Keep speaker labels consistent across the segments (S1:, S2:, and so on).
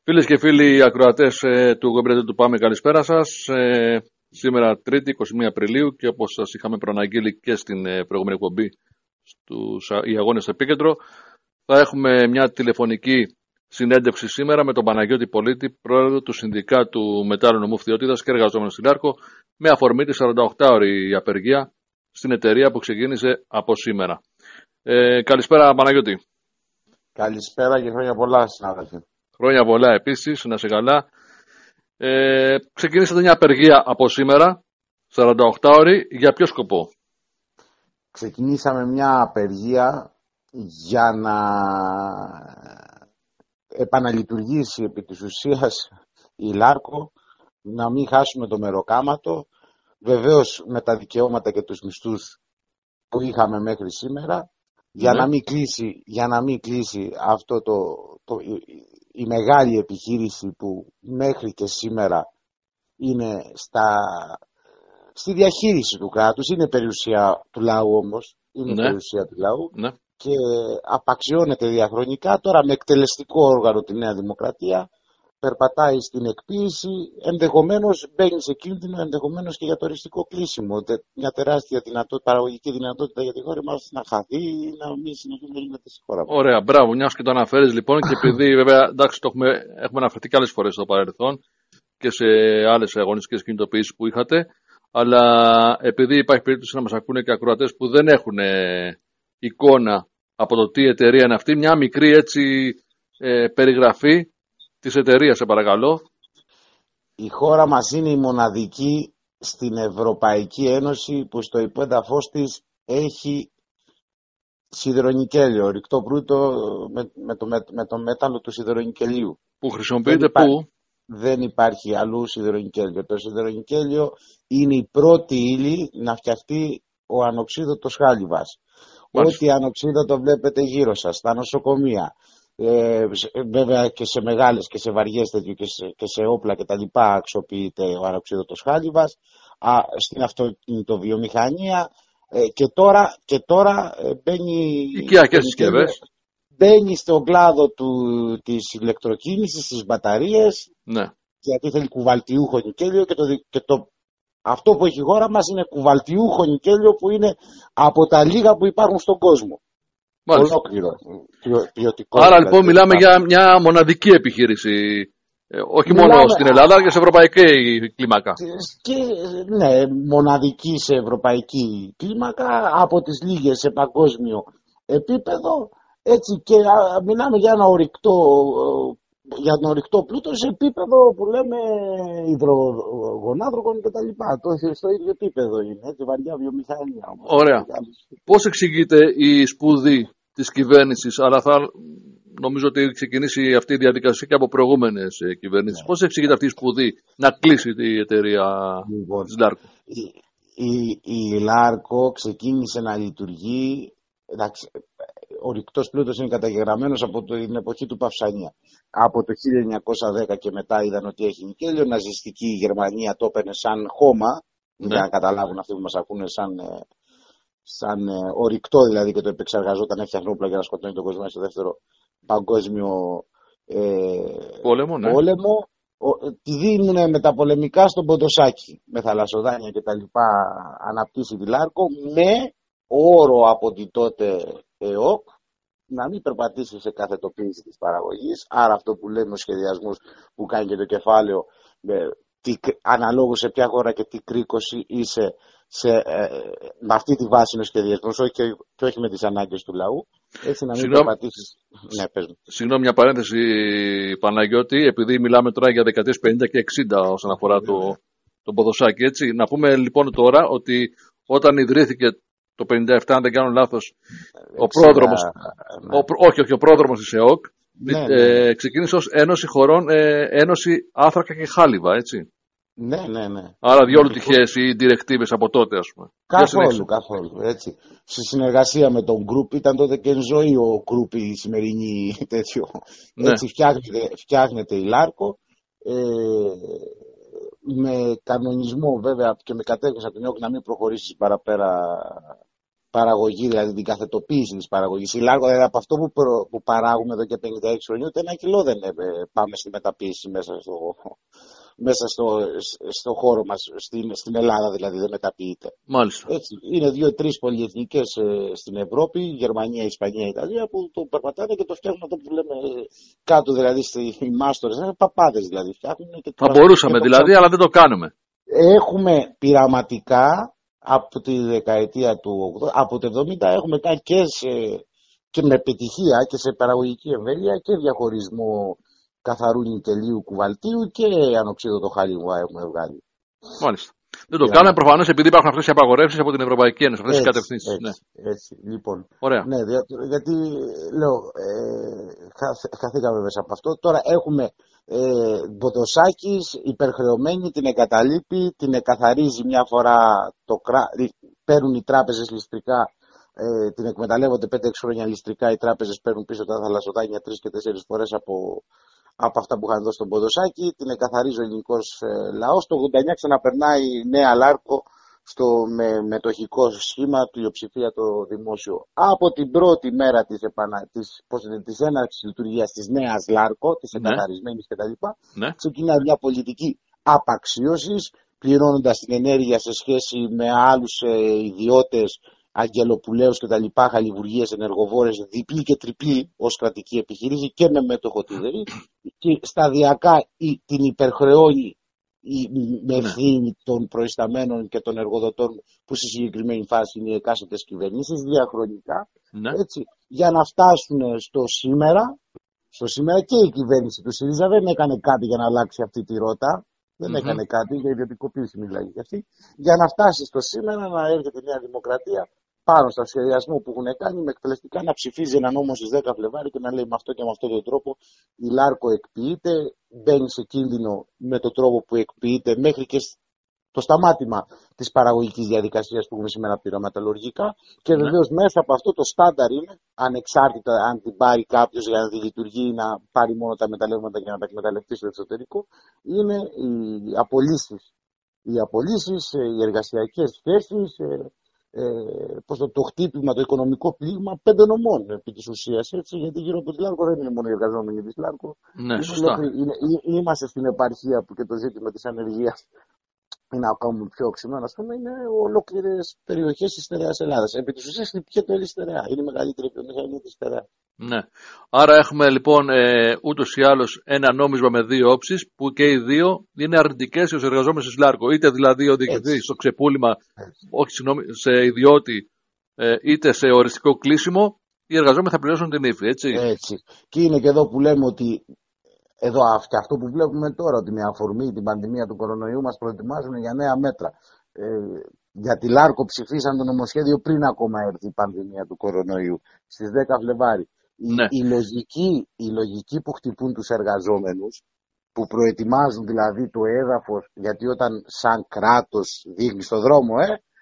S1: Φίλες και φίλοι ακροατές του Γομπρέτου του Πάμε, καλησπέρα σας. Σήμερα Τρίτη, 21 Απριλίου, και όπως σας είχαμε προαναγγείλει και στην προηγούμενη εκπομπή οι αγώνες στο επίκεντρο, θα έχουμε μια τηλεφωνική συνέντευξη σήμερα με τον Παναγιώτη Πολίτη, πρόεδρο του Συνδικάτου Μετάλλων Νομού Φθιώτιδας και εργαζόμενο στην Λάρκο, με αφορμή τη 48ωρη απεργία στην εταιρεία που ξεκίνησε από σήμερα. Καλησπέρα, Παναγιώτη.
S2: Καλησπέρα και χρόνια πολλά, συνάδελφοι.
S1: Χρόνια πολλά επίσης, να σε καλά. Ξεκινήσατε μια απεργία από σήμερα, 48ωρη, για ποιο σκοπό?
S2: Ξεκινήσαμε μια απεργία για να επαναλειτουργήσει επί της ουσίας η Λάρκο, να μην χάσουμε το μεροκάματο, βεβαίως με τα δικαιώματα και τους μισθούς που είχαμε μέχρι σήμερα, για να μην κλείσει αυτό η μεγάλη επιχείρηση που μέχρι και σήμερα είναι στη διαχείριση του κράτους. Είναι περιουσία του λαού όμως, περιουσία του λαού και απαξιώνεται διαχρονικά. Τώρα με εκτελεστικό όργανο τη Νέα Δημοκρατία περπατάει στην εκποίηση, ενδεχομένως μπαίνει σε κίνδυνο, ενδεχομένως και για το οριστικό κλείσιμο. Μια τεράστια παραγωγική δυνατότητα για τη χώρα μας να χαθεί ή να μην συνεχίσει στη χώρα μας.
S1: Ωραία, μπράβο, μιας και το αναφέρεις λοιπόν, και επειδή βέβαια εντάξει, έχουμε αναφερθεί και άλλες φορές στο παρελθόν και σε άλλες αγωνιστικές κινητοποιήσεις που είχατε, αλλά επειδή υπάρχει περίπτωση να μας ακούνε και ακροατές που δεν έχουν εικόνα από το τι εταιρεία είναι αυτή, μια μικρή έτσι περιγραφή της εταιρείας, σε παρακαλώ.
S2: Η χώρα μας είναι η μοναδική στην Ευρωπαϊκή Ένωση που στο υπέδαφος της έχει σιδηρονικέλιο, ρηκτό πλούτο με το μέταλλο του σιδηρονικελίου.
S1: Που χρησιμοποιείται πού?
S2: Δεν υπάρχει αλλού σιδηρονικέλιο. Το σιδηρονικέλιο είναι η πρώτη ύλη να φτιαχτεί ο ανοξίδωτος χάλιβας. Ό,τι ανοξίδωτο βλέπετε γύρω σας, στα νοσοκομεία, βέβαια και σε μεγάλες και σε βαριές τέτοιου και σε όπλα και τα λοιπά αξιοποιείται ο ανοξίδωτος χάλιβας, στην αυτοκινητοβιομηχανία, και τώρα μπαίνει,
S1: οικιακές συσκευές.
S2: Μπαίνει στον κλάδο της ηλεκτροκίνησης, στις μπαταρίες, γιατί θέλει κουβαλτιούχο νικέλιο αυτό που έχει η χώρα μας είναι κουβαλτιούχο νικέλιο που είναι από τα λίγα που υπάρχουν στον κόσμο. Ολόκληρο.
S1: Άρα λοιπόν μιλάμε για μια μοναδική επιχείρηση, όχι μόνο στην Ελλάδα, αλλά και σε ευρωπαϊκή κλίμακα.
S2: Ναι, μοναδική σε ευρωπαϊκή κλίμακα, από τις λίγες σε παγκόσμιο επίπεδο. Έτσι, και μιλάμε για ένα ορυκτό πλούτο σε επίπεδο που λέμε υδρογονάνθρακων και τα λοιπά. Στο ίδιο επίπεδο είναι, έτσι, βαριά βιομηχανία.
S1: Ωραία. Πώς εξηγείται η σπουδή της κυβέρνησης, αλλά νομίζω ότι έχει ξεκινήσει αυτή η διαδικασία και από προηγούμενες κυβερνήσεις. Πώς εξηγείται αυτή η σπουδή να κλείσει η εταιρεία της Λάρκο?
S2: Η Λάρκο ξεκίνησε να λειτουργεί. Εντάξει, ο ρηκτός πλούτος είναι καταγεγραμμένος από την εποχή του Παυσανία. Από το 1910 και μετά είδαν ότι έχει νικέλιο. Ναζιστική Γερμανία το έπαιρνε σαν χώμα, για να καταλάβουν αυτοί που μας ακούνε, σαν ορυκτό δηλαδή, και το επεξεργαζόταν, έφτιαχνε όπλα για να σκοτώνει τον κόσμο στο δεύτερο παγκόσμιο πόλεμο. Τη δίνουν μεταπολεμικά στον Ποντοσάκη, με θαλασσοδάνεια και τα λοιπά, αναπτύσσει τη Λάρκο, με όρο από την τότε ΕΟΚ να μην περπατήσει σε καθετοποίηση της παραγωγής. Άρα αυτό που λέμε, ο σχεδιασμός που κάνει και το κεφάλαιο, αναλόγως σε ποια χώρα και τι κρίκωση είσαι, με αυτή τη βάση είναι ο σχεδιασμός, και όχι με τις ανάγκες του λαού. Έτσι να μην περπατήσεις. Ναι, πες μου.
S1: Συγγνώμη, μια παρένθεση, Παναγιώτη, επειδή μιλάμε τώρα για δεκαετίες 50 και 60 όσον αφορά τον Ποδοσάκη, έτσι. Να πούμε λοιπόν τώρα ότι όταν ιδρύθηκε το 57, αν δεν κάνω λάθος, ο πρόδρομος, ο πρόδρομος της ΕΟΚ, ξεκίνησε ως Ένωση Χωρών, Ένωση Άνθρακα και Χάλιβα, έτσι.
S2: Ναι.
S1: Άρα διόλου τυχαίες οι διρεκτίβες από τότε, ας πούμε.
S2: Καθόλου, έτσι. Σε συνεργασία με τον Γκρουπ, ήταν τότε και εν ζωή ο Γκρουπ, η σημερινή τέτοιο. Έτσι φτιάχνεται η Λάρκο, με κανονισμό βέβαια και με κατεύθυνση από την ΕΟΚ να μην προχωρήσει παραπέρα παραγωγή, δηλαδή την καθετοποίηση της παραγωγής. Η Λάρκο, δηλαδή από αυτό που παράγουμε εδώ και 56 χρόνια, ούτε 1 κιλό δεν πάμε στη μεταποίηση μέσα στο χώρο μας, στην Ελλάδα δηλαδή δεν μεταποιείται.
S1: Μάλιστα.
S2: Έτσι, είναι 2-3 πολυεθνικές στην Ευρώπη, Γερμανία, Ισπανία, Ιταλία, που το περπατάνε και το φτιάχνουν αυτό που λέμε κάτω, δηλαδή οι μάστορες, παπάδες δηλαδή φτιάχνουν.
S1: Θα μπορούσαμε δηλαδή, αλλά δεν το κάνουμε.
S2: Έχουμε πειραματικά από τη δεκαετία του 80, από το 70 έχουμε κάνει και με επιτυχία και σε παραγωγική εμβέλεια και διαχωρισμό καθαρού νικελίου κουβαλτίου και ανοξίδωτο χάλιβα έχουμε βγάλει.
S1: Μάλιστα. Δεν το κάνουμε προφανώς επειδή υπάρχουν αυτές οι απαγορεύσεις από την Ευρωπαϊκή Ένωση, αυτές οι κατευθύνσεις.
S2: Έτσι, λοιπόν.
S1: Ωραία.
S2: Ναι, γιατί λέω, χαθήκαμε μέσα από αυτό. Τώρα έχουμε Μποδοσάκης υπερχρεωμένη, την εγκαταλείπει, την εκαθαρίζει μια φορά, παίρνουν οι τράπεζες ληστρικά, την εκμεταλλεύονται 5-6 χρόνια ληστρικά, οι τράπεζες παίρνουν πίσω τα θαλασσοδάνεια 3 και 4 φορές από αυτά που είχαν δώσει στον Ποδοσάκη, την εκαθαρίζει ο ελληνικός λαός. Το 89 ξαναπερνάει νέα Λάρκο με μετοχικό σχήμα, πλειοψηφία το δημόσιο. Από την πρώτη μέρα της έναρξης λειτουργίας της νέας Λάρκο, της εκαθαρισμένης κτλ., ξεκινάει μια πολιτική απαξίωσης, πληρώνοντας την ενέργεια σε σχέση με άλλους ιδιώτες, αγγελοπουλαίους και τα λοιπά, χαλιβουργίες, ενεργοβόρες, διπλή και τριπλή ως κρατική επιχείρηση και με μέτοχο τη ΔΕΗ, και σταδιακά την υπερχρεώνει με ευθύνη των προϊσταμένων και των εργοδοτών, που στη συγκεκριμένη φάση είναι οι εκάστοτες κυβερνήσεις, διαχρονικά, έτσι, για να φτάσουν στο σήμερα. Και η κυβέρνηση του ΣΥΡΙΖΑ δεν έκανε κάτι για να αλλάξει αυτή τη ρότα. Δεν έκανε κάτι, για ιδιωτικοποίηση μιλάει και αυτή, για να φτάσει στο σήμερα, να έρχεται η Νέα Δημοκρατία πάνω στο σχεδιασμό που έχουν κάνει, με εκτελεστικά να ψηφίζει ένα νόμο στις 10 Φλεβάρι και να λέει με αυτό και με αυτόν τον τρόπο η Λάρκο εκποιείται, μπαίνει σε κίνδυνο με τον τρόπο που εκποιείται, μέχρι και το σταμάτημα της παραγωγικής διαδικασίας που έχουμε σήμερα πειραματολογικά. Και βεβαίως μέσα από αυτό το στάνταρ είναι, ανεξάρτητα αν την πάρει κάποιος για να τη λειτουργεί ή να πάρει μόνο τα μεταλλεύματα για να τα εκμεταλλευτεί στο εξωτερικό, είναι οι απολύσεις. Οι εργασιακές σχέσεις, το χτύπημα, το οικονομικό πλήγμα 5 νομών επί της ουσίας, έτσι, γιατί γύρω από τη Λάρκο δεν είναι μόνο οι εργαζόμενοι της Λάρκο.
S1: Ναι, σωστά.
S2: Είμαστε στην επαρχία που και το ζήτημα της ανεργίας είναι ακόμα πιο οξυμένο, ας πούμε, είναι ολόκληρες περιοχές της στερεάς Ελλάδας. Επί της ουσίας είναι πιο πολύ στερεά. Είναι η μεγαλύτερη βιομηχανία της στερεά.
S1: Ναι. Άρα έχουμε λοιπόν ούτως ή άλλως ένα νόμισμα με δύο όψεις, που και οι δύο είναι αρνητικές στους εργαζόμενους της Λάρκο. Είτε δηλαδή οδηγηθεί στο ξεπούλημα, όχι σε ιδιώτη, είτε σε οριστικό κλείσιμο, οι εργαζόμενοι θα πληρώσουν την ύφη. Έτσι.
S2: Και είναι και εδώ που λέμε ότι. Εδώ και αυτό που βλέπουμε τώρα, ότι με αφορμή την πανδημία του κορονοϊού μας προετοιμάζουν για νέα μέτρα. Για τη Λάρκο ψηφίσαν το νομοσχέδιο πριν ακόμα έρθει η πανδημία του κορονοϊού, στις 10 Φλεβάρι.
S1: Ναι.
S2: Η λογική που χτυπούν τους εργαζόμενους, που προετοιμάζουν δηλαδή το έδαφος, γιατί όταν σαν κράτος δείχνει στο δρόμο,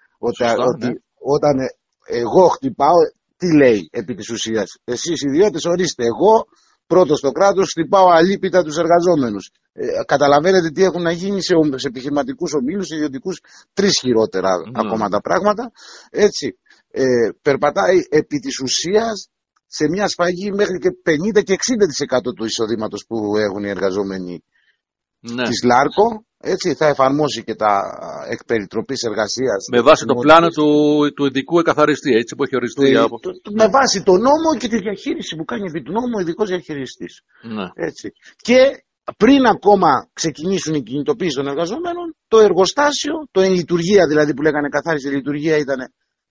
S2: όταν εγώ χτυπάω, τι λέει επί της ουσίας? Εσείς ιδιώτες ορίστε, εγώ πρώτος στο κράτος χτυπάω αλίπητα τους εργαζόμενους. Καταλαβαίνετε τι έχουν να γίνει σε επιχειρηματικούς ομίλους, σε ιδιωτικούς, 3 χειρότερα ακόμα τα πράγματα. Έτσι, περπατάει επί της ουσίας σε μια σφαγή μέχρι και 50 και 60% του εισοδήματος που έχουν οι εργαζόμενοι της Λάρκο. Έτσι, θα εφαρμόσει και τα εκπεριτροπής εργασίας.
S1: Με βάση το πλάνο του ειδικού εκαθαριστή, έτσι, που έχει οριστεί.
S2: Με βάση το νόμο και τη διαχείριση που κάνει επί του νόμου ο ειδικός διαχειριστής.
S1: Ναι.
S2: Έτσι. Και πριν ακόμα ξεκινήσουν οι κινητοποίησεις των εργαζομένων, το εργοστάσιο, το εν λειτουργία δηλαδή που λέγανε καθάριση λειτουργία, ήταν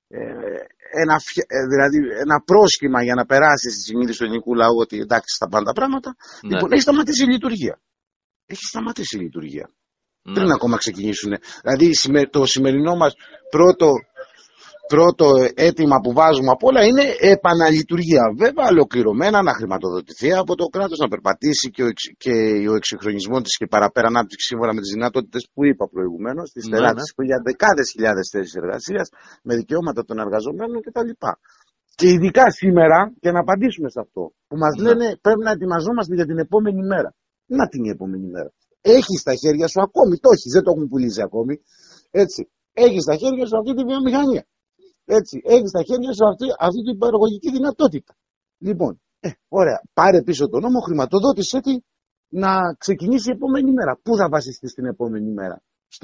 S2: ένα πρόσχημα για να περάσει στη συνείδηση του ελληνικού λαού ότι εντάξει θα πάνε τα πράγματα. Ναι. Λοιπόν, έχει σταματήσει η λειτουργία. Πριν ακόμα ξεκινήσουν. Δηλαδή το σημερινό μας πρώτο αίτημα που βάζουμε απ' όλα είναι επαναλειτουργία. Βέβαια ολοκληρωμένα, να χρηματοδοτηθεί από το κράτος, να περπατήσει και ο εξυγχρονισμός της και παραπέρα ανάπτυξη σύμφωνα με τις δυνατότητες που είπα προηγουμένως, της τεράστιας που για δεκάδες χιλιάδες θέσεις εργασίας, με δικαιώματα των εργαζομένων κτλ. Και ειδικά σήμερα, για να απαντήσουμε σε αυτό, που μας λένε πρέπει να ετοιμαζόμαστε για την επόμενη μέρα. Να την επόμενη μέρα. Έχεις στα χέρια σου ακόμη, το έχεις, δεν το έχουν πουλήσει ακόμη. Έτσι. Έχεις στα χέρια σου αυτή τη βιομηχανία. Έτσι, έχεις στα χέρια σου αυτή την παραγωγική δυνατότητα. Λοιπόν, ωραία, πάρε πίσω τον νόμο, χρηματοδότησέ τη να ξεκινήσει η επόμενη μέρα. Πού θα βασιστείς την επόμενη μέρα?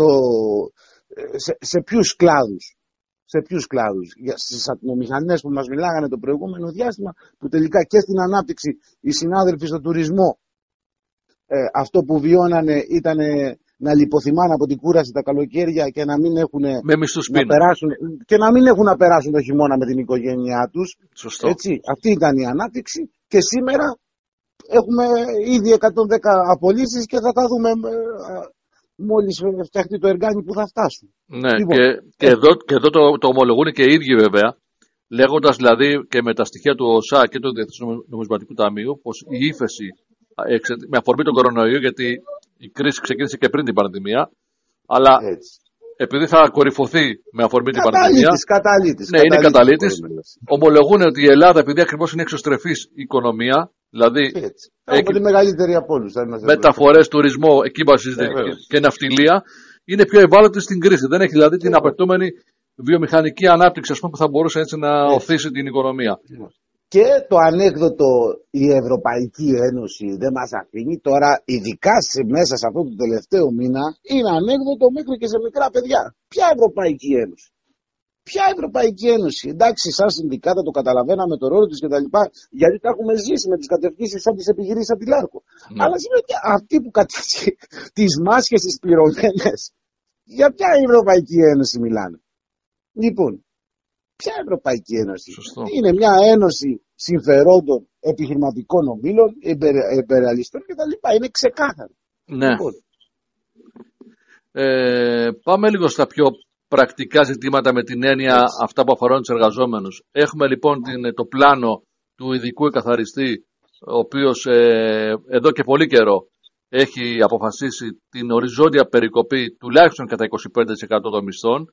S2: Σε ποιους κλάδους? Σε ποιους κλάδους? Στις ατμομηχανές που μας μιλάγανε το προηγούμενο διάστημα, που τελικά και στην ανάπτυξη οι συνάδελφοι στο τουρισμό αυτό που βιώνανε ήταν να λιποθυμάνε από την κούραση τα καλοκαίρια και να μην έχουν και να μην έχουν να περάσουν το χειμώνα με την οικογένειά τους.
S1: Σωστό.
S2: Έτσι, αυτή ήταν η ανάπτυξη και σήμερα έχουμε ήδη 110 απολύσεις και θα τα δούμε μόλις φτιαχτεί το εργάνι που θα φτάσουν.
S1: Ναι,
S2: λοιπόν,
S1: και εδώ το ομολογούν και οι ίδιοι βέβαια, λέγοντας δηλαδή και με τα στοιχεία του ΟΣΑ και του Διεθνούς Νομισματικού Ταμείου πως η ύφεση με αφορμή τον κορονοϊό, γιατί η κρίση ξεκίνησε και πριν την πανδημία, αλλά επειδή θα κορυφωθεί με αφορμή την πανδημία. Ναι, είναι καταλήτης. Ομολογούν ότι η Ελλάδα, επειδή ακριβώς είναι εξωστρεφής οικονομία, δηλαδή
S2: έχει τη μεγαλύτερη από όλους.
S1: Μεταφορές, τουρισμό, εκεί βασίζεται και ναυτιλία, είναι πιο ευάλωτη στην κρίση. Δεν έχει δηλαδή την απαιτούμενη βιομηχανική ανάπτυξη, ας πούμε, που θα μπορούσε έτσι να οθήσει την οικονομία.
S2: Και το ανέκδοτο, η Ευρωπαϊκή Ένωση δεν μας αφήνει τώρα, ειδικά μέσα σε αυτό το τελευταίο μήνα, είναι ανέκδοτο μέχρι και σε μικρά παιδιά. Ποια Ευρωπαϊκή Ένωση? Ποια Ευρωπαϊκή Ένωση? Εντάξει, σαν συνδικάτα το καταλαβαίναμε το ρόλο της κτλ. Γιατί τα έχουμε ζήσει με τις κατευθύνσεις σαν τις επιχειρήσεις από τη Λάρκο. Αλλά σήμερα αυτοί που κατέχει τις μάσκες τις πληρωμένες, για ποια Ευρωπαϊκή Ένωση μιλάνε? Λοιπόν, ποια Ευρωπαϊκή Ένωση?
S1: Σωστό. Είναι
S2: μια ένωση συμφερόντων επιχειρηματικών ομίλων, εμπεριαλιστών κτλ. Είναι ξεκάθαρο.
S1: Ναι. Λοιπόν. Πάμε λίγο στα πιο πρακτικά ζητήματα με την έννοια αυτά που αφορούν τους εργαζόμενους. Έχουμε λοιπόν το πλάνο του ειδικού εκαθαριστή, ο οποίος εδώ και πολύ καιρό έχει αποφασίσει την οριζόντια περικοπή τουλάχιστον κατά 25% των μισθών.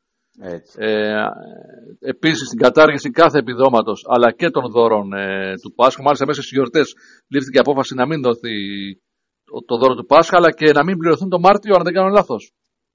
S1: Επίσης την κατάργηση κάθε επιδόματος αλλά και των δώρων του Πάσχα. Μάλιστα μέσα στις γιορτές λήφθηκε απόφαση να μην δοθεί το δώρο του Πάσχα, αλλά και να μην πληρωθούν το Μάρτιο, αν δεν κάνω λάθος.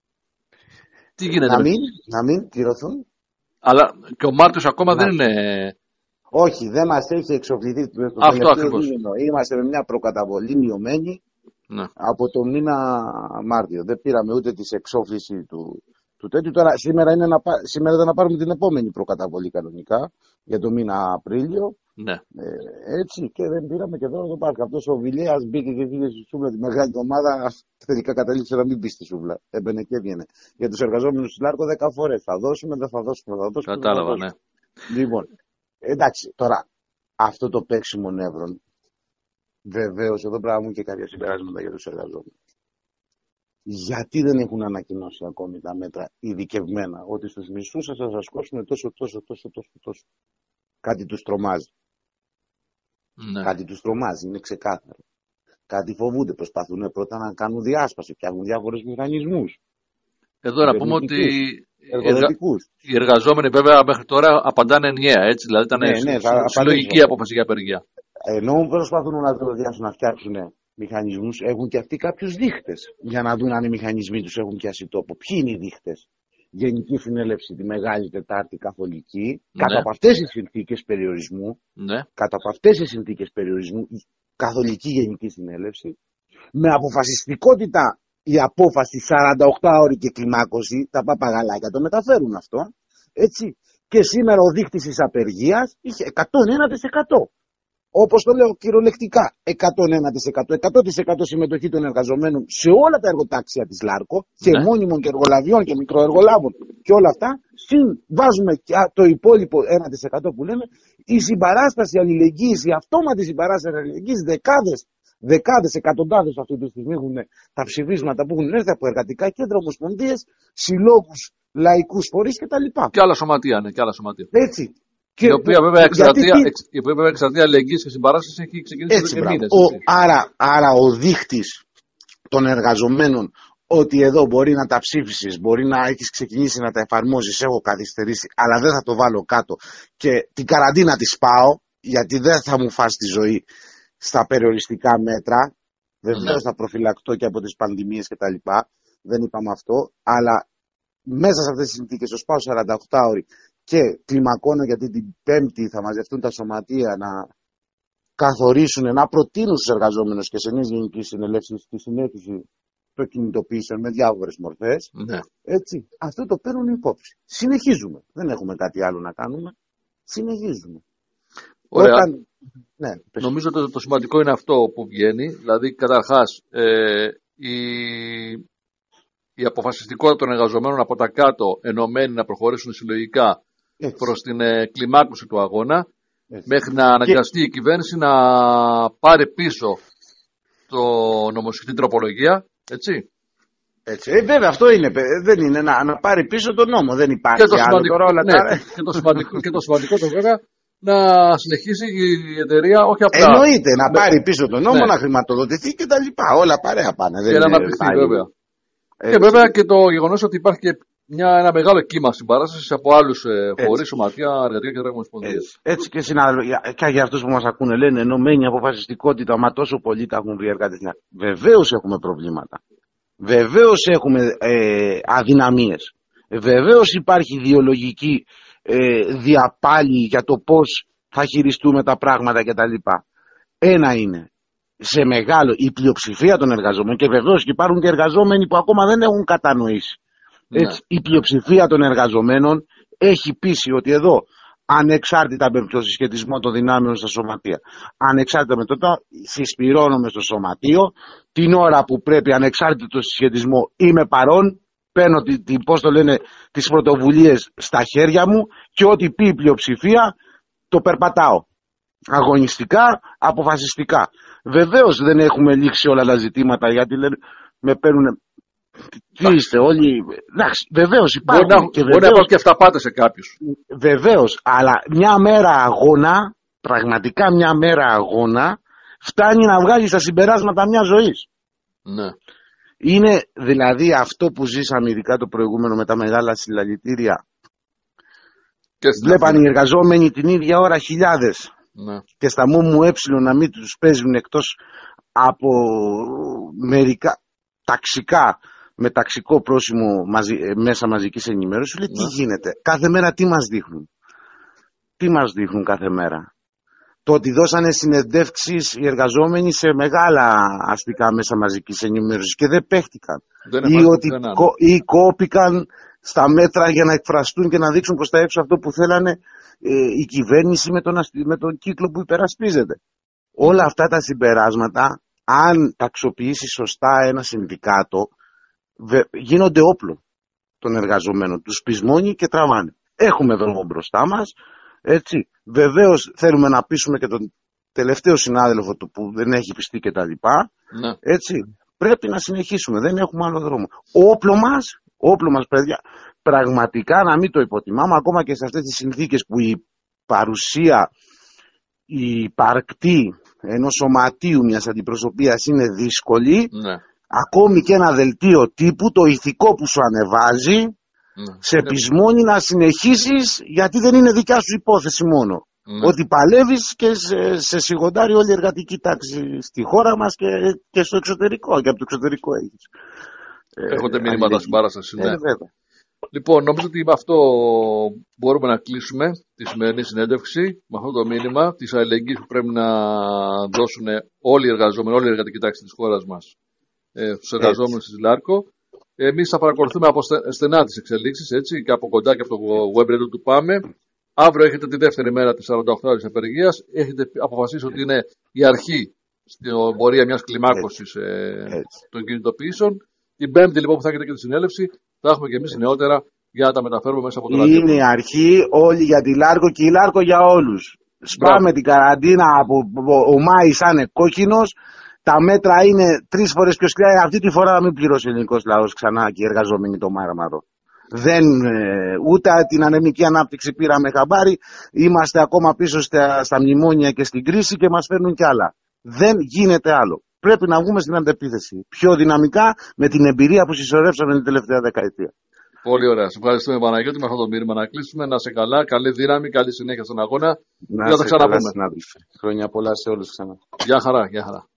S1: Τι γίνεται?
S2: Να μην πληρωθούν.
S1: Αλλά και ο Μάρτιος ακόμα δεν είναι.
S2: Όχι, δεν μας έχει εξοφληθεί το
S1: τελευταίο
S2: δίμηνο. Είμαστε με μια προκαταβολή μειωμένη από το μήνα Μάρτιο. Δεν πήραμε ούτε τη εξόφληση του τέτοιου. Τώρα σήμερα ήταν να πάρουμε την επόμενη προκαταβολή κανονικά για το μήνα Απρίλιο.
S1: Ναι.
S2: Έτσι και δεν πήραμε και τώρα το Πάσχα. Αυτός ο Βιλέας μπήκε και πήγε στη σούβλα τη μεγάλη ομάδα. Τελικά κατέληξε να μην μπει στη σούβλα. Έμπαινε και έβγαινε. Για τους εργαζόμενους στην Λάρκο 10 φορές. Θα δώσουμε, δεν θα δώσουμε, θα δώσουμε.
S1: Κατάλαβα, ναι.
S2: Λοιπόν, εντάξει, τώρα αυτό το παίξιμο νεύρων. Βεβαίως, εδώ πρέπει να μου και κάποια συμπεράσματα για τους εργαζόμενους. Γιατί δεν έχουν ανακοινώσει ακόμη τα μέτρα ειδικευμένα ότι στους μισθούς σας θα σας κόψουν τόσο. Κάτι τους τρομάζει.
S1: Ναι.
S2: Κάτι τους τρομάζει, είναι ξεκάθαρο. Κάτι φοβούνται, προσπαθούν πρώτα να κάνουν διάσπαση, φτιάχνουν διάφορους μηχανισμούς.
S1: Εδώ να πούμε ότι οι εργαζόμενοι βέβαια μέχρι τώρα απαντάνε ενιαία, έτσι, δηλαδή ήταν συλλογική απόφαση για απεργία.
S2: Ενώ προσπαθούν να διάσουν να φτιάξουν μηχανισμούς, έχουν και αυτοί κάποιους δείχτες για να δουν αν οι μηχανισμοί τους έχουν πιάσει τόπο. Ποιοι είναι οι δείχτες? Γενική Συνέλευση τη Μεγάλη Τετάρτη Καθολική, κατά από αυτές τις συνθήκες περιορισμού, κατά από αυτές τις συνθήκες περιορισμού, Καθολική Γενική Συνέλευση, με αποφασιστικότητα η απόφαση 48 ώρη και κλιμάκωση, τα παπαγαλάκια το μεταφέρουν αυτό, έτσι, και σήμερα ο δείκτης της απεργίας είχε 101%. Όπως το λέω κυριολεκτικά, 101%, 100% συμμετοχή των εργαζομένων σε όλα τα εργοτάξια της Λάρκο και μόνιμων και εργολαβιών και μικροεργολάβων και όλα αυτά, συν βάζουμε και το υπόλοιπο 1% που λέμε, η συμπαράσταση αλληλεγγύης, η αυτόματη συμπαράσταση αλληλεγγύης, δεκάδες, εκατοντάδες αυτή τη στιγμή έχουν τα ψηφίσματα που έχουν έρθει από εργατικά κέντρα, ομοσπονδίες, συλλόγους, λαϊκούς φορείς κτλ.
S1: Και άλλα σωματεία, ναι, και άλλα σωματεία.
S2: Έτσι.
S1: Η οποία βέβαια εξαρτία αλληλεγγύης και συμπαράστασης έχει ξεκινήσει εδώ και μήνες.
S2: Άρα ο δείχτης των εργαζομένων ότι εδώ μπορεί να τα ψήφισεις, μπορεί να έχεις ξεκινήσει να τα εφαρμόζεις, έχω καθυστερήσει, αλλά δεν θα το βάλω κάτω και την καραντίνα τη πάω, γιατί δεν θα μου φας τη ζωή στα περιοριστικά μέτρα. Βεβαίως θα προφυλακτώ και από τις πανδημίες κτλ. Δεν είπαμε αυτό, αλλά μέσα σε αυτές τις συνθήκες, ως πάω 48 ώρες και κλιμακώνω γιατί την Πέμπτη θα μαζευτούν τα σωματεία να καθορίσουν, να προτείνουν στους εργαζόμενους και σε νέες γενικές συνελεύσεις τη συνέχιση των κινητοποιήσεων με διάφορες μορφές.
S1: Ναι.
S2: Έτσι, αυτό το παίρνουν υπόψη. Συνεχίζουμε. Δεν έχουμε κάτι άλλο να κάνουμε. Συνεχίζουμε.
S1: Ωραία.
S2: Ναι,
S1: νομίζω ότι το σημαντικό είναι αυτό που βγαίνει. Δηλαδή, καταρχάς, η αποφασιστικότητα των εργαζομένων από τα κάτω ενωμένοι να προχωρήσουν συλλογικά προς την κλιμάκωση του αγώνα, μέχρι να αναγκαστεί η κυβέρνηση να πάρει πίσω το νομοσχετική τροπολογία, έτσι.
S2: Έτσι. Βέβαια, αυτό είναι. Δεν είναι να πάρει πίσω τον νόμο. Δεν υπάρχει
S1: και το
S2: άλλο
S1: σημαντικό,
S2: τώρα όλα
S1: ναι, και το σημαντικό το βέβαια να συνεχίσει η εταιρεία, όχι απλά.
S2: Εννοείται, να πάρει πίσω τον νόμο, να χρηματοδοτηθεί και τα λοιπά. Όλα παρέα πάνε.
S1: Και να αναπτυχθεί, βέβαια. Και βέβαια και το γεγονός ότι υπάρχει και ένα μεγάλο κύμα συμπαράσταση από άλλους φορείς, σωματεία, εργατικά και ομοσπονδίες.
S2: Έτσι και συνάδελφοι, και για αυτούς που μας ακούνε, λένε ενωμένη αποφασιστικότητα, μα τόσο πολλοί τα έχουν βρει εργάτες. Βεβαίως έχουμε προβλήματα. Βεβαίως έχουμε αδυναμίες. Βεβαίως υπάρχει ιδεολογική διαπάλη για το πώς θα χειριστούμε τα πράγματα κτλ. Ένα είναι. Σε μεγάλο, η πλειοψηφία των εργαζομένων, και βεβαίως και υπάρχουν και εργαζόμενοι που ακόμα δεν έχουν κατανοήσει. Έτσι, η πλειοψηφία των εργαζομένων έχει πείσει ότι εδώ, ανεξάρτητα με το συσχετισμό των δυνάμεων στα σωματεία, ανεξάρτητα με το συσπυρώνομαι στο σωματείο, την ώρα που πρέπει, ανεξάρτητα το συσχετισμό, είμαι παρόν, παίρνω τις πρωτοβουλίες στα χέρια μου και ό,τι πει η πλειοψηφία το περπατάω. Αγωνιστικά, αποφασιστικά. Βεβαίως δεν έχουμε λήξει όλα τα ζητήματα, γιατί λένε, με παίρνουν. Τι είστε όλοι. Εντάξει, βεβαίως υπάρχουν.
S1: Μπορεί να υπάρχουν και αυταπάτες σε κάποιους.
S2: Βεβαίως, αλλά μια μέρα αγώνα, πραγματικά μια μέρα αγώνα, φτάνει να βγάλει τα συμπεράσματα μιας ζωής.
S1: Ναι.
S2: Είναι δηλαδή αυτό που ζήσαμε, ειδικά το προηγούμενο με τα μεγάλα συλλαλητήρια. Βλέπαν οι εργαζόμενοι την ίδια ώρα χιλιάδες.
S1: Ναι.
S2: Και στα ΜΜΕ να μην τους παίζουν εκτός από μερικά ταξικά, με ταξικό πρόσημο μέσα μαζικής ενημέρωσης. Λέει, τι γίνεται, κάθε μέρα τι μας δείχνουν. Τι μας δείχνουν κάθε μέρα. Το ότι δώσανε συνεντεύξεις οι εργαζόμενοι σε μεγάλα αστικά μέσα μαζικής ενημέρωσης και δεν παίχτηκαν. Ή κόπηκαν στα μέτρα για να εκφραστούν και να δείξουν προς τα έξω αυτό που θέλανε η κυβέρνηση με τον κύκλο που υπερασπίζεται. Όλα αυτά τα συμπεράσματα, αν ταξοποιήσει σωστά ένα συνδικάτο, γίνονται όπλο των εργαζομένων. Τους πεισμώνει και τραβάνε. Έχουμε δρόμο μπροστά μας. Έτσι. Βεβαίως θέλουμε να πείσουμε και τον τελευταίο συνάδελφο του που δεν έχει πιστεί και τα λοιπά.
S1: Ναι.
S2: Έτσι. Πρέπει να συνεχίσουμε. Δεν έχουμε άλλο δρόμο. Όπλο μας παιδιά, πραγματικά να μην το υποτιμάμε, ακόμα και σε αυτές τις συνθήκες που η παρουσία, η υπαρκτή ενός σωματείου μιας αντιπροσωπείας είναι δύσκολη.
S1: Ναι.
S2: Ακόμη και ένα δελτίο τύπου, το ηθικό που σου ανεβάζει, σε πεισμώνει να συνεχίσεις, γιατί δεν είναι δικιά σου υπόθεση μόνο. Ότι παλεύεις και σε σιγοντάρει όλη η εργατική τάξη στη χώρα μας και στο εξωτερικό, και από το εξωτερικό έχεις.
S1: Έρχονται μηνύματα συμπαράσταση. Ναι. Λοιπόν, νομίζω ότι με αυτό μπορούμε να κλείσουμε τη σημερινή συνέντευξη, με αυτό το μήνυμα της αλληλεγγύης που πρέπει να δώσουν όλοι οι εργαζόμενοι, όλη η εργατική τάξη της χώρας μας στους εργαζόμενους της ΛΑΡΚΟ. Εμείς θα παρακολουθούμε από στενά τις εξελίξεις, έτσι, και από κοντά και από το web radio του ΠΑΜΕ. Αύριο έχετε τη δεύτερη μέρα της 48 ώρες απεργίας. Έχετε αποφασίσει ότι είναι η αρχή στην πορεία μιας κλιμάκωσης των κινητοποιήσεων. Την Πέμπτη, λοιπόν, που θα έχετε και τη συνέλευση, θα έχουμε και εμείς νεότερα για να τα μεταφέρουμε μέσα από το ραδιόφωνο.
S2: Είναι η αρχή, όλοι για τη ΛΑΡΚΟ και η ΛΑΡΚΟ για όλους. Σπάμε την καραντίνα από ο Μάης, θα είναι κόκκινος. Τα μέτρα είναι 3 φορές πιο σκληρά. Αυτή τη φορά θα μην πληρώσει ο ελληνικός λαός ξανά και οι εργαζόμενοι το μάρμαρο. Ούτε την ανεμική ανάπτυξη πήραμε χαμπάρι. Είμαστε ακόμα πίσω στα μνημόνια και στην κρίση και μας φέρνουν κι άλλα. Δεν γίνεται άλλο. Πρέπει να βγούμε στην αντεπίθεση. Πιο δυναμικά με την εμπειρία που συσσωρεύσαμε την τελευταία δεκαετία.
S1: Πολύ ωραία. Σε ευχαριστούμε, Παναγιώτη, με αυτό το μήνυμα να κλείσουμε. Να σε καλά, καλή δύναμη, καλή συνέχεια στον αγώνα.
S2: Να τα ξαναπούμε. Χρόνια πολλά σε όλους ξανά.
S1: Γεια χαρά, γεια χαρά.